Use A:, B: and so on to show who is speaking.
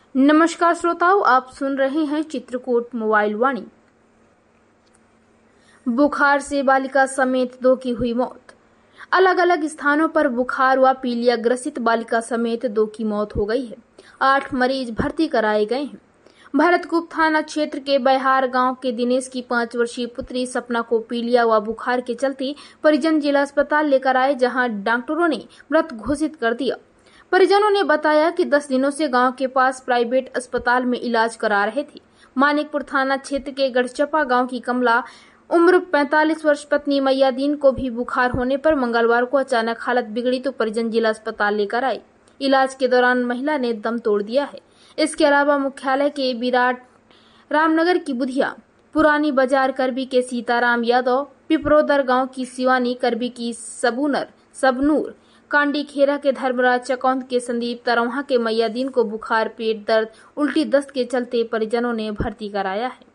A: नमस्कार श्रोताओं, आप सुन रहे हैं चित्रकूट मोबाइल वाणी। बुखार से बालिका समेत 2 की हुई मौत। अलग अलग स्थानों पर बुखार व पीलिया ग्रसित बालिका समेत 2 की मौत हो गई है। 8 मरीज भर्ती कराए गए हैं। भरतकूप थाना क्षेत्र के बैहार गांव के दिनेश की 5 वर्षीय पुत्री सपना को पीलिया व बुखार के चलते परिजन जिला अस्पताल लेकर आए, जहां डॉक्टरों ने मृत घोषित कर दिया। परिजनों ने बताया कि 10 दिनों से गांव के पास प्राइवेट अस्पताल में इलाज करा रहे थे। मानिकपुर थाना क्षेत्र के गढ़चपा गांव की कमला उम्र 45 वर्ष पत्नी मैयादीन को भी बुखार होने पर मंगलवार को अचानक हालत बिगड़ी तो परिजन जिला अस्पताल लेकर आए। इलाज के दौरान महिला ने दम तोड़ दिया है। इसके अलावा मुख्यालय के विराट रामनगर की बुधिया, पुरानी बाजार करबी के सीताराम यादव, पिपरोदर गांव की शिवानी, करबी की सबनूर, कांडी खेरा के धर्मराज, चकौंद के संदीप, तरौहा के मैयादीन को बुखार, पेट दर्द, उल्टी, दस्त के चलते परिजनों ने भर्ती कराया है।